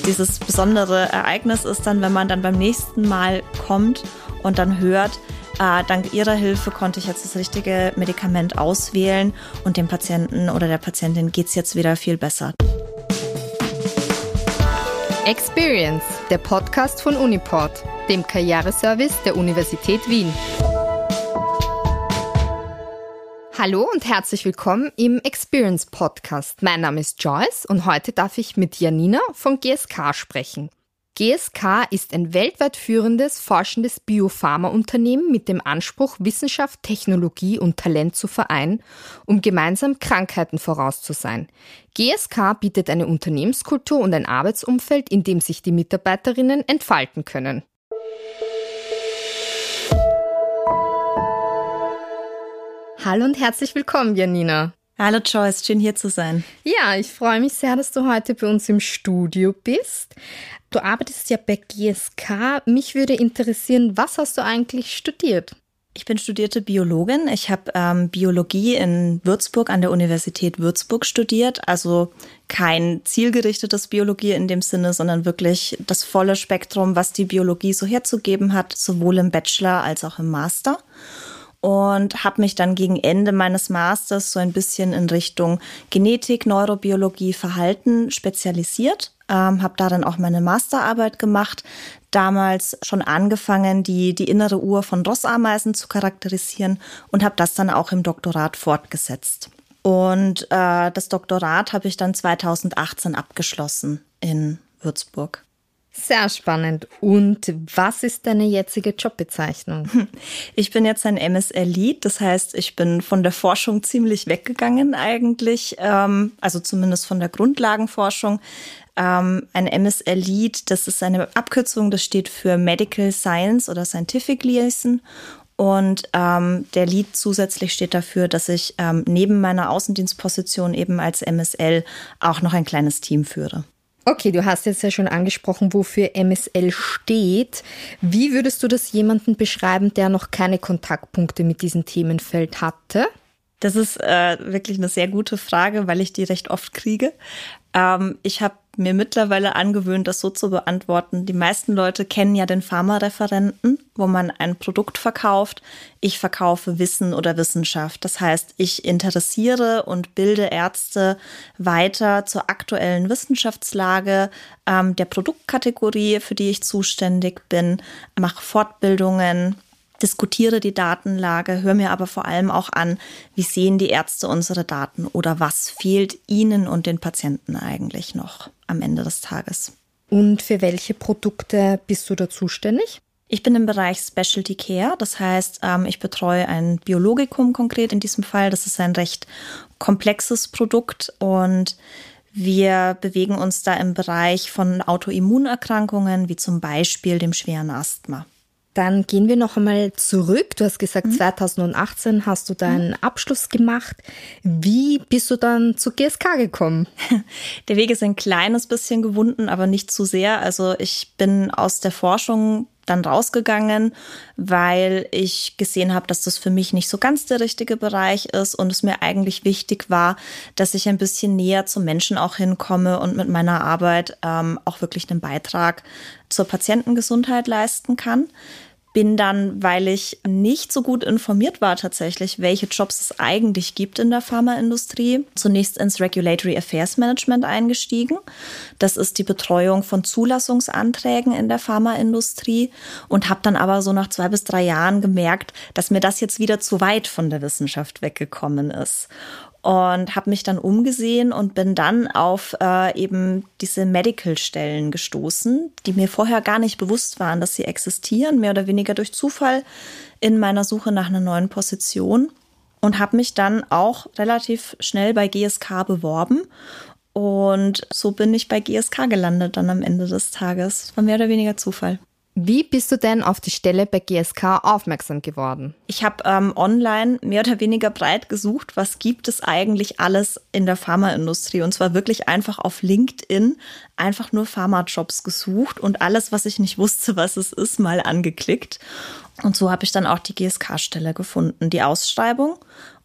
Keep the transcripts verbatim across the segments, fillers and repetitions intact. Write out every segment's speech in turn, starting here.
Dieses besondere Ereignis ist dann, wenn man dann beim nächsten Mal kommt und dann hört, äh, dank Ihrer Hilfe konnte ich jetzt das richtige Medikament auswählen und dem Patienten oder der Patientin geht es jetzt wieder viel besser. Experience, der Podcast von Uniport, dem Karriereservice der Universität Wien. Hallo und herzlich willkommen im Experience Podcast. Mein Name ist Joyce und heute darf ich mit Janina von G S K sprechen. G S K ist ein weltweit führendes, forschendes Biopharma-Unternehmen mit dem Anspruch, Wissenschaft, Technologie und Talent zu vereinen, um gemeinsam Krankheiten voraus zu sein. G S K bietet eine Unternehmenskultur und ein Arbeitsumfeld, in dem sich die Mitarbeiterinnen entfalten können. Hallo und herzlich willkommen, Janina. Hallo Joyce, schön hier zu sein. Ja, ich freue mich sehr, dass du heute bei uns im Studio bist. Du arbeitest ja bei G S K. Mich würde interessieren, was hast du eigentlich studiert? Ich bin studierte Biologin. Ich habe ähm, Biologie in Würzburg an der Universität Würzburg studiert. Also kein zielgerichtetes Biologie in dem Sinne, sondern wirklich das volle Spektrum, was die Biologie so herzugeben hat, sowohl im Bachelor als auch im Master. Und habe mich dann gegen Ende meines Masters so ein bisschen in Richtung Genetik, Neurobiologie, Verhalten spezialisiert. Ähm, habe darin auch meine Masterarbeit gemacht. Damals schon angefangen, die, die innere Uhr von Rossameisen zu charakterisieren und habe das dann auch im Doktorat fortgesetzt. Und äh, das Doktorat habe ich dann zweitausendachtzehn abgeschlossen in Würzburg. Sehr spannend. Und was ist deine jetzige Jobbezeichnung? Ich bin jetzt ein M S L-Lead, das heißt, ich bin von der Forschung ziemlich weggegangen eigentlich, ähm, also zumindest von der Grundlagenforschung. Ähm, ein M S L-Lead, das ist eine Abkürzung, das steht für Medical Science oder Scientific Liaison. Und ähm, der Lead zusätzlich steht dafür, dass ich ähm, neben meiner Außendienstposition eben als M S L auch noch ein kleines Team führe. Okay, du hast jetzt ja schon angesprochen, wofür M S L steht. Wie würdest du das jemandem beschreiben, der noch keine Kontaktpunkte mit diesem Themenfeld hatte? Das ist äh, wirklich eine sehr gute Frage, weil ich die recht oft kriege. Ähm, ich habe mir mittlerweile angewöhnt, das so zu beantworten. Die meisten Leute kennen ja den Pharmareferenten, wo man ein Produkt verkauft. Ich verkaufe Wissen oder Wissenschaft. Das heißt, ich interessiere und bilde Ärzte weiter zur aktuellen Wissenschaftslage ähm, der Produktkategorie, für die ich zuständig bin, mache Fortbildungen, diskutiere die Datenlage, höre mir aber vor allem auch an, wie sehen die Ärzte unsere Daten oder was fehlt ihnen und den Patienten eigentlich noch am Ende des Tages. Und für welche Produkte bist du da zuständig? Ich bin im Bereich Specialty Care, das heißt, ich betreue ein Biologikum konkret in diesem Fall. Das ist ein recht komplexes Produkt und wir bewegen uns da im Bereich von Autoimmunerkrankungen, wie zum Beispiel dem schweren Asthma. Dann gehen wir noch einmal zurück. Du hast gesagt, mhm. zweitausendachtzehn hast du deinen mhm. Abschluss gemacht. Wie bist du dann zu G S K gekommen? Der Weg ist ein kleines bisschen gewunden, aber nicht zu sehr. Also ich bin aus der Forschung dann rausgegangen, weil ich gesehen habe, dass das für mich nicht so ganz der richtige Bereich ist und es mir eigentlich wichtig war, dass ich ein bisschen näher zum Menschen auch hinkomme und mit meiner Arbeit ähm, auch wirklich einen Beitrag zur Patientengesundheit leisten kann. Bin dann, weil ich nicht so gut informiert war tatsächlich, welche Jobs es eigentlich gibt in der Pharmaindustrie, zunächst ins Regulatory Affairs Management eingestiegen. Das ist die Betreuung von Zulassungsanträgen in der Pharmaindustrie und habe dann aber so nach zwei bis drei Jahren gemerkt, dass mir das jetzt wieder zu weit von der Wissenschaft weggekommen ist. Und habe mich dann umgesehen und bin dann auf äh, eben diese Medical-Stellen gestoßen, die mir vorher gar nicht bewusst waren, dass sie existieren, mehr oder weniger durch Zufall in meiner Suche nach einer neuen Position. Und habe mich dann auch relativ schnell bei G S K beworben. Und so bin ich bei G S K gelandet dann am Ende des Tages. Das war mehr oder weniger Zufall. Wie bist du denn auf die Stelle bei G S K aufmerksam geworden? Ich habe ähm, online mehr oder weniger breit gesucht, was gibt es eigentlich alles in der Pharmaindustrie. Und zwar wirklich einfach auf LinkedIn einfach nur Pharmajobs gesucht und alles, was ich nicht wusste, was es ist, mal angeklickt. Und so habe ich dann auch die G S K-Stelle gefunden, die Ausschreibung.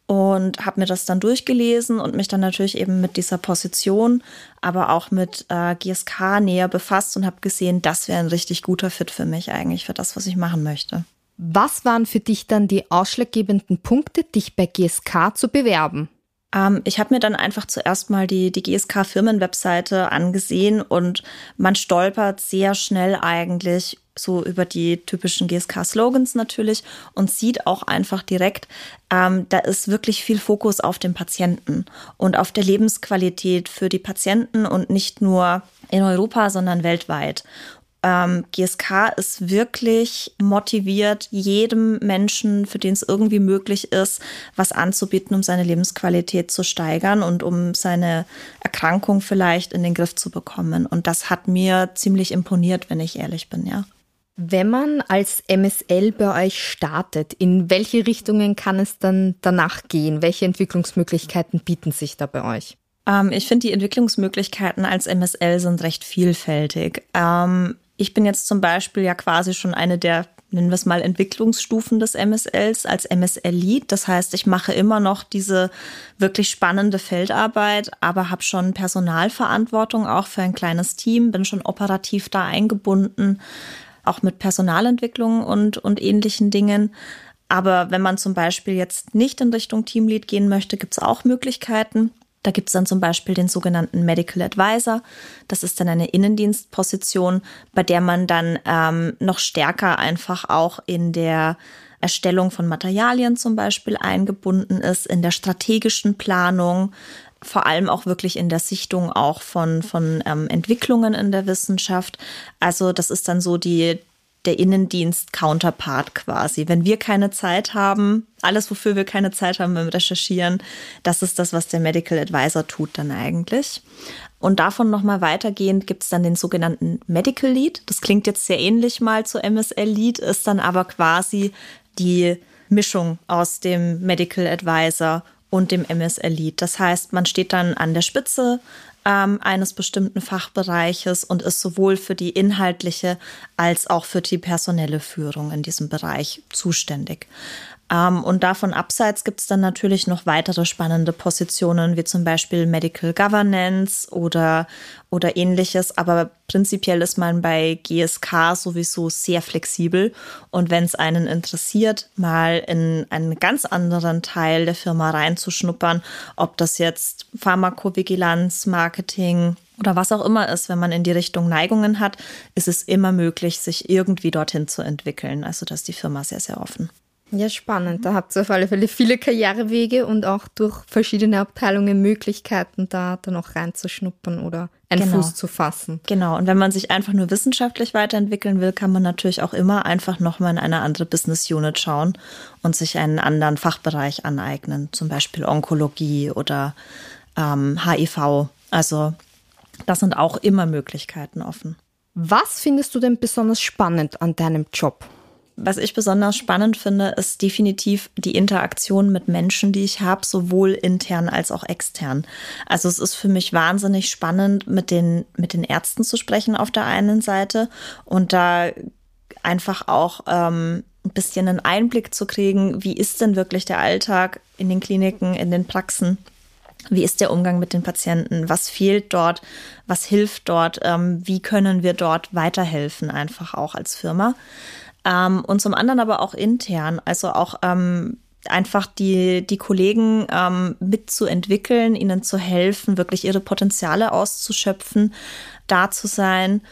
und habe mir das dann durchgelesen und mich dann natürlich eben mit dieser Position, aber auch mit äh, G S K näher befasst und habe gesehen, das wäre ein richtig guter Fit für mich eigentlich, für das, was ich machen möchte. Was waren für dich dann die ausschlaggebenden Punkte, dich bei G S K zu bewerben? Ähm, ich habe mir dann einfach zuerst mal die, die G S K-Firmenwebseite angesehen und man stolpert sehr schnell eigentlich so über die typischen G S K-Slogans natürlich und sieht auch einfach direkt, ähm, da ist wirklich viel Fokus auf den Patienten und auf der Lebensqualität für die Patienten und nicht nur in Europa, sondern weltweit. Ähm, G S K ist wirklich motiviert, jedem Menschen, für den es irgendwie möglich ist, was anzubieten, um seine Lebensqualität zu steigern und um seine Erkrankung vielleicht in den Griff zu bekommen. Und das hat mir ziemlich imponiert, wenn ich ehrlich bin, ja. Wenn man als M S L bei euch startet, in welche Richtungen kann es dann danach gehen? Welche Entwicklungsmöglichkeiten bieten sich da bei euch? Ähm, ich finde, die Entwicklungsmöglichkeiten als M S L sind recht vielfältig. Ähm, Ich bin jetzt zum Beispiel ja quasi schon eine der, nennen wir es mal, Entwicklungsstufen des M S Ls als M S L-Lead. Das heißt, ich mache immer noch diese wirklich spannende Feldarbeit, aber habe schon Personalverantwortung auch für ein kleines Team, bin schon operativ da eingebunden, auch mit Personalentwicklung und, und ähnlichen Dingen. Aber wenn man zum Beispiel jetzt nicht in Richtung Teamlead gehen möchte, gibt es auch Möglichkeiten. Da gibt es dann zum Beispiel den sogenannten Medical Advisor. Das ist dann eine Innendienstposition, bei der man dann ähm, noch stärker einfach auch in der Erstellung von Materialien zum Beispiel eingebunden ist, in der strategischen Planung, vor allem auch wirklich in der Sichtung auch von, von ähm, Entwicklungen in der Wissenschaft. Also das ist dann so die der Innendienst-Counterpart quasi. Wenn wir keine Zeit haben, alles, wofür wir keine Zeit haben beim Recherchieren, das ist das, was der Medical Advisor tut dann eigentlich. Und davon nochmal weitergehend gibt es dann den sogenannten Medical Lead. Das klingt jetzt sehr ähnlich mal zu M S L-Lead, ist dann aber quasi die Mischung aus dem Medical Advisor und dem M S L-Lead. Das heißt, man steht dann an der Spitze ähm, eines bestimmten Fachbereiches und ist sowohl für die inhaltliche als auch für die personelle Führung in diesem Bereich zuständig. Ähm, und davon abseits gibt es dann natürlich noch weitere spannende Positionen, wie zum Beispiel Medical Governance oder, oder ähnliches. Aber prinzipiell ist man bei G S K sowieso sehr flexibel. Und wenn es einen interessiert, mal in einen ganz anderen Teil der Firma reinzuschnuppern, ob das jetzt Pharmakovigilanz, Marketing oder was auch immer ist, wenn man in die Richtung Neigungen hat, ist es immer möglich, sich irgendwie dorthin zu entwickeln. Also da ist die Firma sehr, sehr offen. Ja, spannend. Da habt ihr auf alle Fälle viele Karrierewege und auch durch verschiedene Abteilungen Möglichkeiten, da dann auch reinzuschnuppern oder einen genau. Fuß zu fassen. Genau. Und wenn man sich einfach nur wissenschaftlich weiterentwickeln will, kann man natürlich auch immer einfach nochmal in eine andere Business Unit schauen und sich einen anderen Fachbereich aneignen, zum Beispiel Onkologie oder ähm, H I V. Also das sind auch immer Möglichkeiten offen. Was findest du denn besonders spannend an deinem Job? Was ich besonders spannend finde, ist definitiv die Interaktion mit Menschen, die ich habe, sowohl intern als auch extern. Also es ist für mich wahnsinnig spannend, mit den, mit den Ärzten zu sprechen auf der einen Seite und da einfach auch ähm, ein bisschen einen Einblick zu kriegen, wie ist denn wirklich der Alltag in den Kliniken, in den Praxen. Wie ist der Umgang mit den Patienten? Was fehlt dort? Was hilft dort? Ähm, wie können wir dort weiterhelfen, einfach auch als Firma? Ähm, und zum anderen aber auch intern, also auch ähm, einfach die, die Kollegen ähm, mitzuentwickeln, ihnen zu helfen, wirklich ihre Potenziale auszuschöpfen, da zu sein.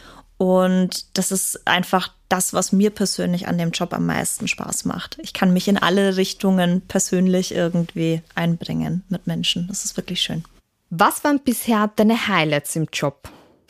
Und das ist einfach das, was mir persönlich an dem Job am meisten Spaß macht. Ich kann mich in alle Richtungen persönlich irgendwie einbringen mit Menschen. Das ist wirklich schön. Was waren bisher deine Highlights im Job?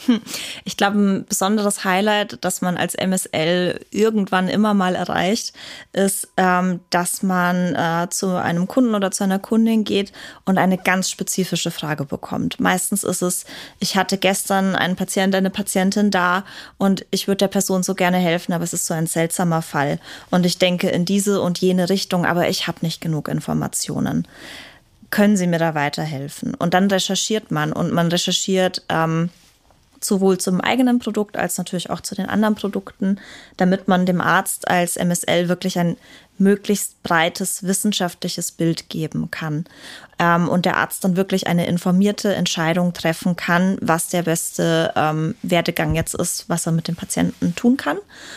Ich glaube, ein besonderes Highlight, das man als M S L irgendwann immer mal erreicht, ist, ähm, dass man äh, zu einem Kunden oder zu einer Kundin geht und eine ganz spezifische Frage bekommt. Meistens ist es, ich hatte gestern einen Patienten, eine Patientin da und ich würde der Person so gerne helfen, aber es ist so ein seltsamer Fall. Und ich denke in diese und jene Richtung, aber ich habe nicht genug Informationen. Können Sie mir da weiterhelfen? Und dann recherchiert man und man recherchiert ähm, sowohl zum eigenen Produkt als natürlich auch zu den anderen Produkten, damit man dem Arzt als M S L wirklich ein möglichst breites wissenschaftliches Bild geben kann. Ähm, und der Arzt dann wirklich eine informierte Entscheidung treffen kann, was der beste ähm, Werdegang jetzt ist, was er mit dem Patienten tun kann.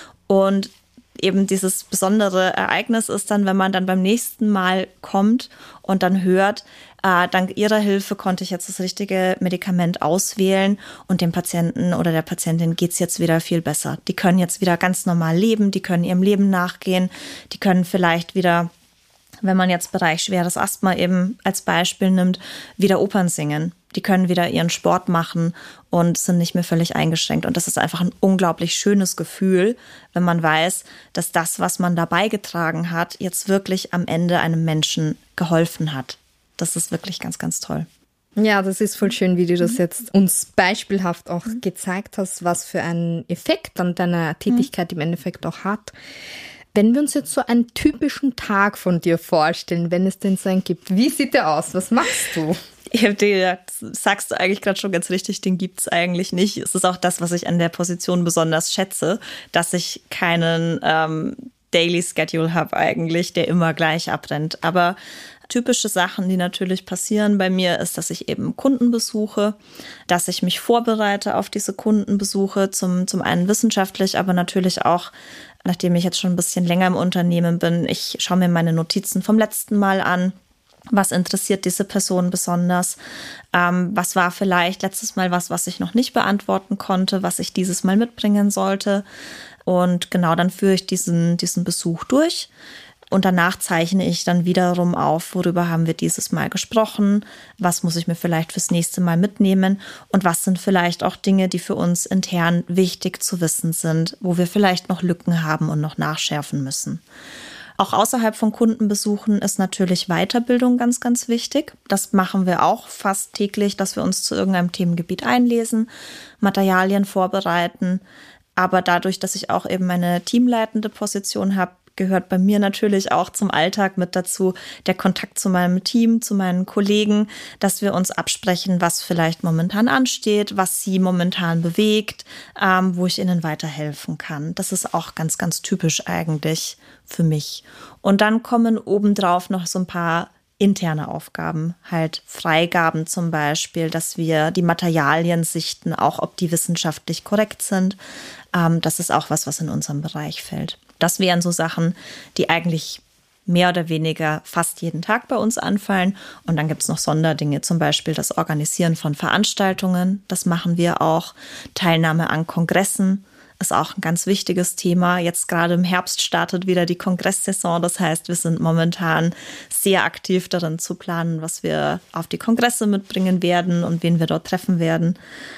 Und eben dieses besondere Ereignis ist dann, wenn man dann beim nächsten Mal kommt und dann hört, äh, dank Ihrer Hilfe konnte ich jetzt das richtige Medikament auswählen und dem Patienten oder der Patientin geht's jetzt wieder viel besser. Die können jetzt wieder ganz normal leben, die können ihrem Leben nachgehen, die können vielleicht wieder, wenn man jetzt Bereich schweres Asthma eben als Beispiel nimmt, wieder Opern singen. Die können wieder ihren Sport machen und sind nicht mehr völlig eingeschränkt. Und das ist einfach ein unglaublich schönes Gefühl, wenn man weiß, dass das, was man da beigetragen hat, jetzt wirklich am Ende einem Menschen geholfen hat. Das ist wirklich ganz, ganz toll. Ja, das ist voll schön, wie du das jetzt uns beispielhaft auch gezeigt hast, was für einen Effekt dann deine Tätigkeit im Endeffekt auch hat. Wenn wir uns jetzt so einen typischen Tag von dir vorstellen, wenn es denn so einen gibt, wie sieht der aus? Was machst du? Ja, sagst du eigentlich gerade schon ganz richtig, den gibt's eigentlich nicht. Es ist auch das, was ich an der Position besonders schätze, dass ich keinen ähm, Daily Schedule habe eigentlich, der immer gleich abrennt. Aber typische Sachen, die natürlich passieren bei mir, ist, dass ich eben Kunden besuche, dass ich mich vorbereite auf diese Kundenbesuche, zum, zum einen wissenschaftlich, aber natürlich auch, nachdem ich jetzt schon ein bisschen länger im Unternehmen bin, ich schaue mir meine Notizen vom letzten Mal an. Was interessiert diese Person besonders? Ähm, was war vielleicht letztes Mal was, was ich noch nicht beantworten konnte, was ich dieses Mal mitbringen sollte? Und genau, dann führe ich diesen, diesen Besuch durch. Und danach zeichne ich dann wiederum auf, worüber haben wir dieses Mal gesprochen, was muss ich mir vielleicht fürs nächste Mal mitnehmen und was sind vielleicht auch Dinge, die für uns intern wichtig zu wissen sind, wo wir vielleicht noch Lücken haben und noch nachschärfen müssen. Auch außerhalb von Kundenbesuchen ist natürlich Weiterbildung ganz, ganz wichtig. Das machen wir auch fast täglich, dass wir uns zu irgendeinem Themengebiet einlesen, Materialien vorbereiten. Aber dadurch, dass ich auch eben eine teamleitende Position habe, gehört bei mir natürlich auch zum Alltag mit dazu der Kontakt zu meinem Team, zu meinen Kollegen, dass wir uns absprechen, was vielleicht momentan ansteht, was sie momentan bewegt, ähm, wo ich ihnen weiterhelfen kann. Das ist auch ganz, ganz typisch eigentlich für mich. Und dann kommen obendrauf noch so ein paar interne Aufgaben, halt Freigaben zum Beispiel, dass wir die Materialien sichten, auch ob die wissenschaftlich korrekt sind. Ähm, das ist auch was, was in unserem Bereich fällt. Das wären so Sachen, die eigentlich mehr oder weniger fast jeden Tag bei uns anfallen. Und dann gibt es noch Sonderdinge, zum Beispiel das Organisieren von Veranstaltungen. Das machen wir auch. Teilnahme an Kongressen ist auch ein ganz wichtiges Thema. Jetzt gerade im Herbst startet wieder die Kongresssaison. Das heißt, wir sind momentan sehr aktiv darin zu planen, was wir auf die Kongresse mitbringen werden und wen wir dort treffen werden.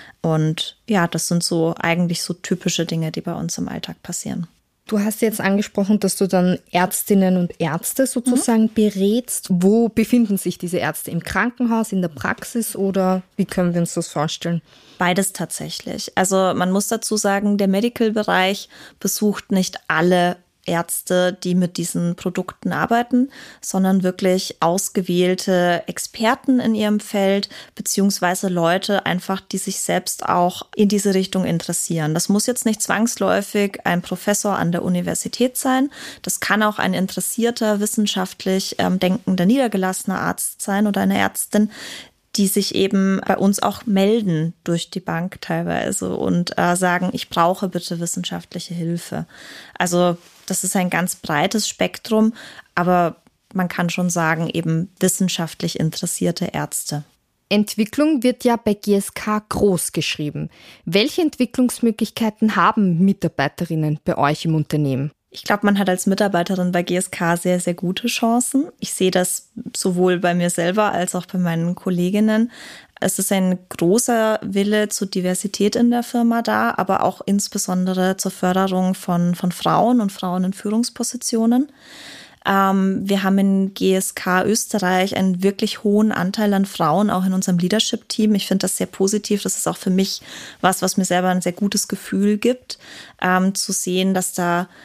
Und ja, das sind so eigentlich so typische Dinge, die bei uns im Alltag passieren. Du hast jetzt angesprochen, dass du dann Ärztinnen und Ärzte sozusagen mhm. berätst. Wo befinden sich diese Ärzte? Im Krankenhaus, in der Praxis oder wie können wir uns das vorstellen? Beides tatsächlich. Also man muss dazu sagen, der Medical-Bereich besucht nicht alle Ärzte, die mit diesen Produkten arbeiten, sondern wirklich ausgewählte Experten in ihrem Feld, beziehungsweise Leute einfach, die sich selbst auch in diese Richtung interessieren. Das muss jetzt nicht zwangsläufig ein Professor an der Universität sein. Das kann auch ein interessierter, wissenschaftlich ähm, denkender, niedergelassener Arzt sein oder eine Ärztin, die sich eben bei uns auch melden durch die Bank teilweise und äh, sagen, ich brauche bitte wissenschaftliche Hilfe. Also das ist ein ganz breites Spektrum, aber man kann schon sagen, eben wissenschaftlich interessierte Ärzte. Entwicklung wird ja bei G S K groß geschrieben. Welche Entwicklungsmöglichkeiten haben Mitarbeiterinnen bei euch im Unternehmen? Ich glaube, man hat als Mitarbeiterin bei G S K sehr, sehr gute Chancen. Ich sehe das sowohl bei mir selber als auch bei meinen Kolleginnen. Es ist ein großer Wille zur Diversität in der Firma da, aber auch insbesondere zur Förderung von, von Frauen und Frauen in Führungspositionen. Ähm, wir haben in G S K Österreich einen wirklich hohen Anteil an Frauen, auch in unserem Leadership-Team. Ich finde das sehr positiv. Das ist auch für mich was, was mir selber ein sehr gutes Gefühl gibt, ähm, zu sehen, dass da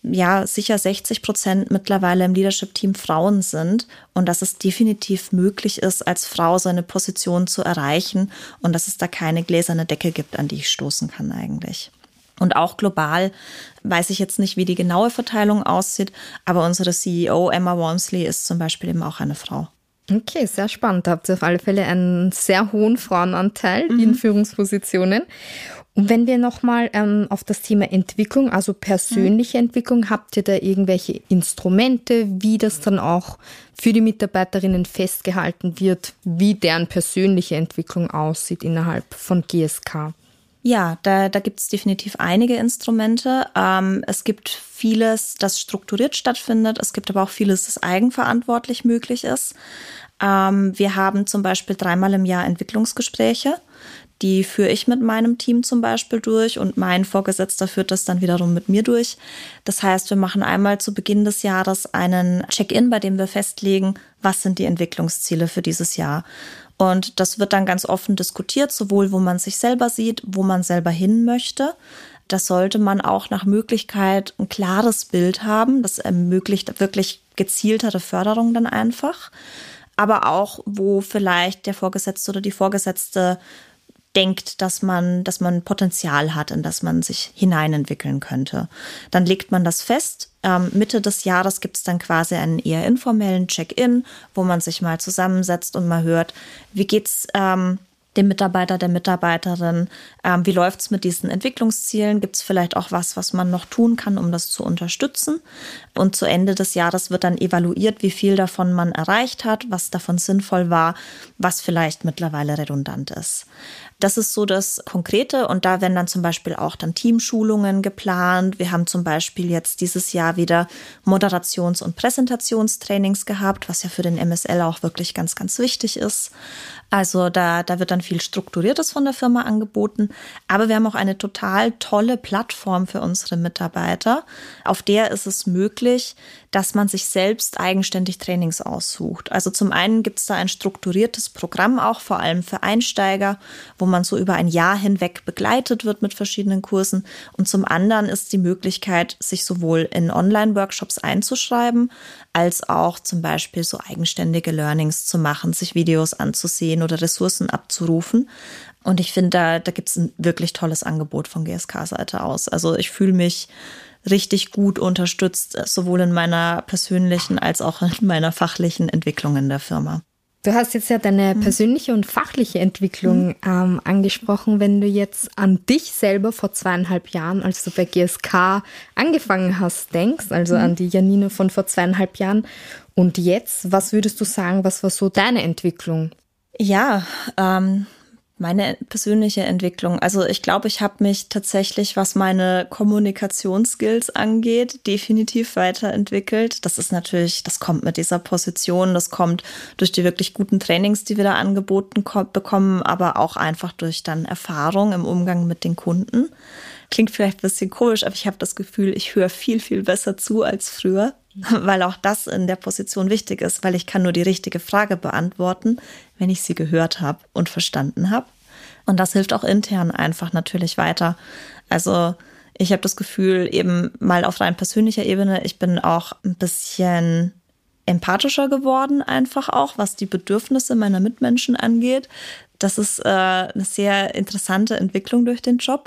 ja sicher sechzig Prozent mittlerweile im Leadership-Team Frauen sind und dass es definitiv möglich ist, als Frau so eine Position zu erreichen und dass es da keine gläserne Decke gibt, an die ich stoßen kann eigentlich. Und auch global weiß ich jetzt nicht, wie die genaue Verteilung aussieht, aber unsere C E O Emma Walmsley ist zum Beispiel eben auch eine Frau. Okay, sehr spannend. Da habt ihr auf alle Fälle einen sehr hohen Frauenanteil mhm. in Führungspositionen. Und wenn wir nochmal ähm, auf das Thema Entwicklung, also persönliche mhm. Entwicklung, habt ihr da irgendwelche Instrumente, wie das dann auch für die Mitarbeiterinnen festgehalten wird, wie deren persönliche Entwicklung aussieht innerhalb von G S K? Ja, da, da gibt es definitiv einige Instrumente. Ähm, es gibt vieles, das strukturiert stattfindet. Es gibt aber auch vieles, das eigenverantwortlich möglich ist. Ähm, wir haben zum Beispiel dreimal im Jahr Entwicklungsgespräche. Die führe ich mit meinem Team zum Beispiel durch und mein Vorgesetzter führt das dann wiederum mit mir durch. Das heißt, wir machen einmal zu Beginn des Jahres einen Check-in, bei dem wir festlegen, was sind die Entwicklungsziele für dieses Jahr. Und das wird dann ganz offen diskutiert, sowohl wo man sich selber sieht, wo man selber hin möchte. Das sollte man auch nach Möglichkeit ein klares Bild haben. Das ermöglicht wirklich gezieltere Förderung dann einfach. Aber auch, wo vielleicht der Vorgesetzte oder die Vorgesetzte denkt, dass man, dass man Potenzial hat, in das man sich hineinentwickeln könnte. Dann legt man das fest. Ähm, Mitte des Jahres gibt es dann quasi einen eher informellen Check-in, wo man sich mal zusammensetzt und mal hört, wie geht's ähm, dem Mitarbeiter, der Mitarbeiterin, ähm, wie läuft's mit diesen Entwicklungszielen? Gibt es vielleicht auch was, was man noch tun kann, um das zu unterstützen? Und zu Ende des Jahres wird dann evaluiert, wie viel davon man erreicht hat, was davon sinnvoll war, was vielleicht mittlerweile redundant ist. Das ist so das Konkrete und da werden dann zum Beispiel auch dann Teamschulungen geplant. Wir haben zum Beispiel jetzt dieses Jahr wieder Moderations- und Präsentationstrainings gehabt, was ja für den M S L auch wirklich ganz, ganz wichtig ist. Also da, da wird dann viel Strukturiertes von der Firma angeboten. Aber wir haben auch eine total tolle Plattform für unsere Mitarbeiter. Auf der ist es möglich, dass man sich selbst eigenständig Trainings aussucht. Also zum einen gibt es da ein strukturiertes Programm auch, vor allem für Einsteiger, wo man so über ein Jahr hinweg begleitet wird mit verschiedenen Kursen. Und zum anderen ist die Möglichkeit, sich sowohl in Online-Workshops einzuschreiben, als auch zum Beispiel so eigenständige Learnings zu machen, sich Videos anzusehen oder Ressourcen abzurufen. Und ich finde, da, da gibt es ein wirklich tolles Angebot von G S K-Seite aus. Also ich fühle mich richtig gut unterstützt, sowohl in meiner persönlichen als auch in meiner fachlichen Entwicklung in der Firma. Du hast jetzt ja deine persönliche und fachliche Entwicklung mhm. ähm, angesprochen. Wenn du jetzt an dich selber vor zweieinhalb Jahren, als du bei G S K angefangen hast, denkst, also mhm. an die Janina von vor zweieinhalb Jahren und jetzt, was würdest du sagen, was war so deine Entwicklung? Ja, ähm, meine persönliche Entwicklung. Also ich glaube, ich habe mich tatsächlich, was meine Kommunikationsskills angeht, definitiv weiterentwickelt. Das ist natürlich, das kommt mit dieser Position, das kommt durch die wirklich guten Trainings, die wir da angeboten ko- bekommen, aber auch einfach durch dann Erfahrung im Umgang mit den Kunden. Klingt vielleicht ein bisschen komisch, aber ich habe das Gefühl, ich höre viel, viel besser zu als früher, weil auch das in der Position wichtig ist, weil ich kann nur die richtige Frage beantworten, wenn ich sie gehört habe und verstanden habe. Und das hilft auch intern einfach natürlich weiter. Also ich habe das Gefühl, eben mal auf rein persönlicher Ebene, ich bin auch ein bisschen empathischer geworden, einfach auch, was die Bedürfnisse meiner Mitmenschen angeht. Das ist äh, eine sehr interessante Entwicklung durch den Job.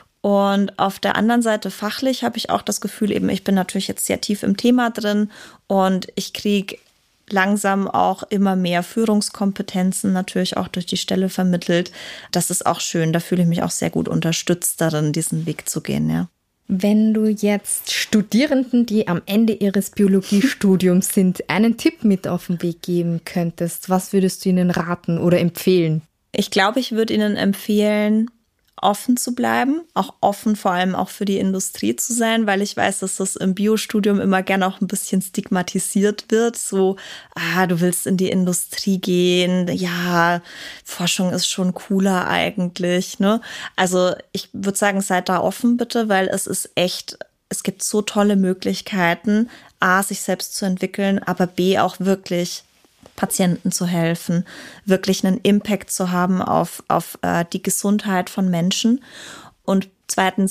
Und auf der anderen Seite fachlich habe ich auch das Gefühl, eben ich bin natürlich jetzt sehr tief im Thema drin und ich kriege langsam auch immer mehr Führungskompetenzen natürlich auch durch die Stelle vermittelt. Das ist auch schön, da fühle ich mich auch sehr gut unterstützt darin, diesen Weg zu gehen, ja. Wenn du jetzt Studierenden, die am Ende ihres Biologiestudiums sind, einen Tipp mit auf den Weg geben könntest, was würdest du ihnen raten oder empfehlen? Ich glaube, ich würde ihnen empfehlen, offen zu bleiben, auch offen vor allem auch für die Industrie zu sein, weil ich weiß, dass das im Biostudium immer gerne auch ein bisschen stigmatisiert wird. So, ah, du willst in die Industrie gehen, ja, Forschung ist schon cooler eigentlich, ne? Also ich würde sagen, seid da offen bitte, weil es ist echt, es gibt so tolle Möglichkeiten, A, sich selbst zu entwickeln, aber B, auch wirklich Patienten zu helfen, wirklich einen Impact zu haben auf, auf äh, die Gesundheit von Menschen. Und zweitens,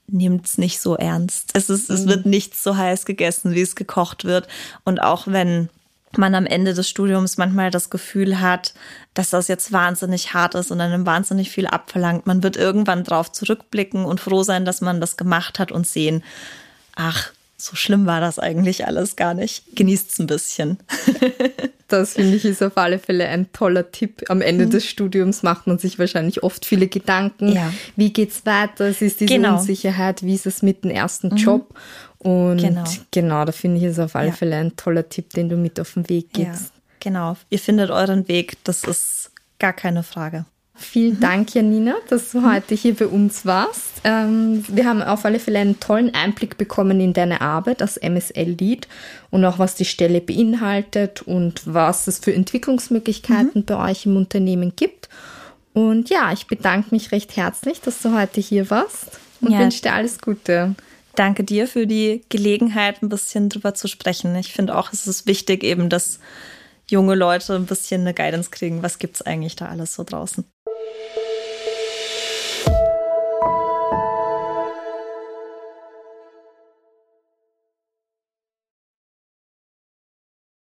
nehmt's nicht so ernst. Es ist, mhm. es wird nicht so heiß gegessen, wie es gekocht wird. Und auch wenn man am Ende des Studiums manchmal das Gefühl hat, dass das jetzt wahnsinnig hart ist und einem wahnsinnig viel abverlangt, man wird irgendwann drauf zurückblicken und froh sein, dass man das gemacht hat und sehen, ach, so schlimm war das eigentlich alles gar nicht. Genießt's ein bisschen. Das, finde ich, ist auf alle Fälle ein toller Tipp. Am Ende mhm. des Studiums macht man sich wahrscheinlich oft viele Gedanken. Ja. Wie geht's weiter? Es ist diese genau. Unsicherheit. Wie ist es mit dem ersten mhm. Job? Und genau, genau da finde ich es auf alle ja. Fälle ein toller Tipp, den du mit auf den Weg gibst. Ja, genau. Ihr findet euren Weg. Das ist gar keine Frage. Vielen Dank, Janina, dass du heute hier bei uns warst. Ähm, wir haben auf alle Fälle einen tollen Einblick bekommen in deine Arbeit als M S L-Lead und auch, was die Stelle beinhaltet und was es für Entwicklungsmöglichkeiten mhm. bei euch im Unternehmen gibt. Und ja, ich bedanke mich recht herzlich, dass du heute hier warst und ja. wünsche dir alles Gute. Danke dir für die Gelegenheit, ein bisschen drüber zu sprechen. Ich finde auch, es ist wichtig eben, dass junge Leute ein bisschen eine Guidance kriegen. Was gibt's eigentlich da alles so draußen?